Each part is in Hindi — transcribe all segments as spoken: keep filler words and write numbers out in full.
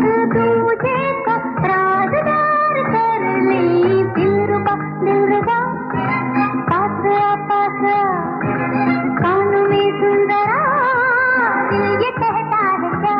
दूजे को राजदार कर ले। दिलरुबा दिलरुबा पास आ पास आ, कानों में सुंदरा दिल ये कहता है क्या।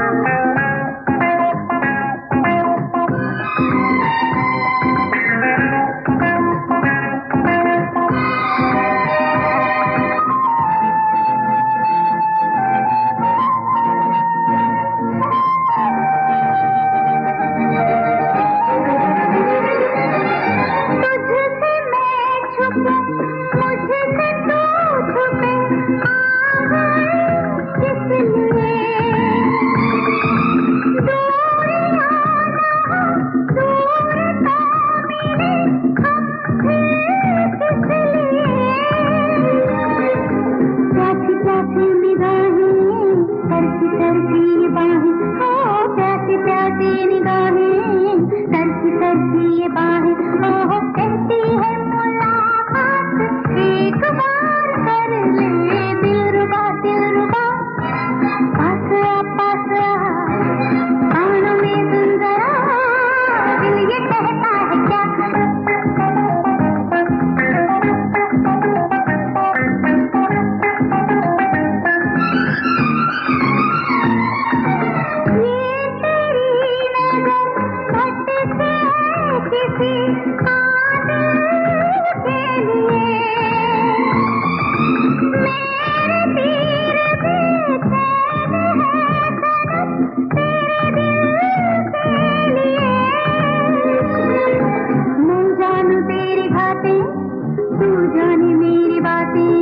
तुझसे मैं छुपूं, मुझसे तू छुपे, आ गए किस लिए। दूरियां ना हो, दूरता मिले, हम थे किस लिए। प्यासी प्यासी निगाहें, तरसी तरसी बाहें, ओ प्यासी प्यासी निगाहें, तरसी तरसी ये बाहें, ओह कहती है मुलाकात एक बार कर ले। दिलरुबा दिलरुबा पास आ पास आ, कानों में सुंदरा दिल ये कहता है क्या। ये तेरी नजर भटके किसी कातिल के लिए। मेरे तीर भी चैन है सनम तेरे दिल के लिए। मैं जानूं तेरी घातें, तू जाने मेरी बातें,